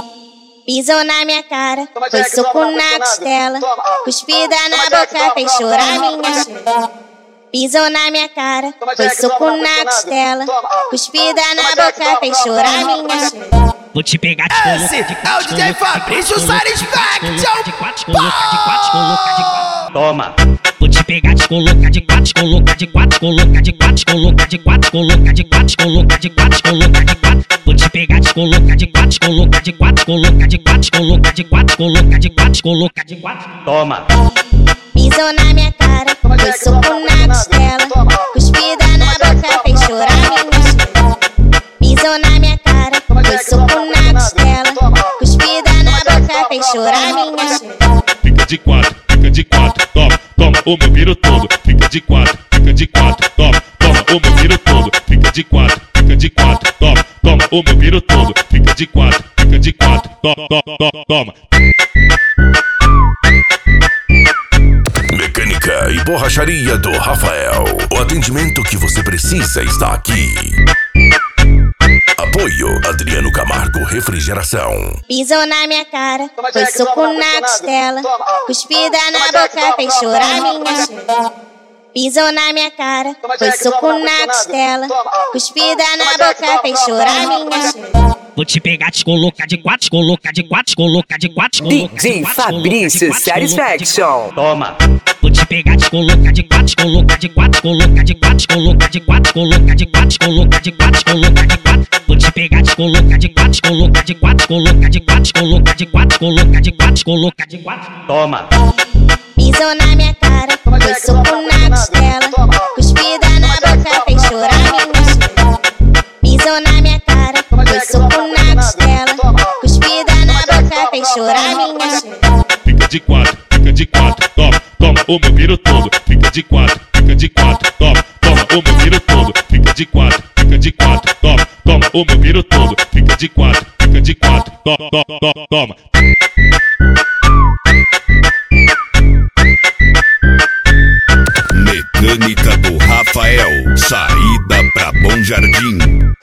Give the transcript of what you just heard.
Pisou na minha cara, foi soco na costela, cuspida na boca, fez chorar minha estrela. Pisou na minha cara, foi soco na costela, cuspida na boca, fez chorar minha estrela. Vou te pegar de Esse é o DJ Fabrício Satisfaction. de quatro, toma. Vou te pegar de coloca de quatro, coloca de quatro, coloca de quatro, coloca de quatro, coloca de quatro, coloca de quatro, coloca de quatro. Vou te pegar de coloca de quatro, coloca de quatro, coloca de quatro, coloca de quatro, coloca de quatro, coloca de quatro. Toma. Pisou na minha cara, foi soco na costela, cuspida na boca, fez chorar minha estrela. Pisou na minha cara, foi soco na costela, cuspida na boca, fez chorar minha estrela. Fica de quatro, toma, toma o meu piro todo. Fica de quatro, toma, toma o meu piro todo. Fica de quatro, toma, toma o meu piro todo. Fica de quatro, toma. Mecânica e borracharia do Rafael. O atendimento que você precisa está aqui. Apoio Adriano Camargo Refrigeração. Pisou na minha cara, foi soco na costela, cuspida na boca, fez chorar minha estrela. Pisou na minha cara, foi soco na costela, cuspida na boca, fez chorar minha estrela. Vou te pegar de coloca de quatro, coloca de quatro, coloca de quatro, DJ Fabrício Satisfaction. Toma. Vou te pegar de coloca de quatro, coloca de quatro, coloca de quatro, coloca de quatro, coloca de quatro, coloca de quatro, coloca de quatro. Vou te pegar de coloca de quatro, coloca de quatro, coloca de quatro, coloca de quatro, coloca de quatro, coloca de quatro. Toma. Pisou na minha cara, foi soco na costela, cuspida na boca, fez chorar minha estrela. Pisou na minha cara, foi soco na costela, cuspida na boca, fez chorar minha estrela. Fica de quatro, toma, toma o meu piro todo. Fica de quatro, toma, toma o meu piro todo. Fica de quatro, toma, toma o meu piro todo. Fica de quatro, toma. Mecânica do Rafael. Saída pra Bom Jardim.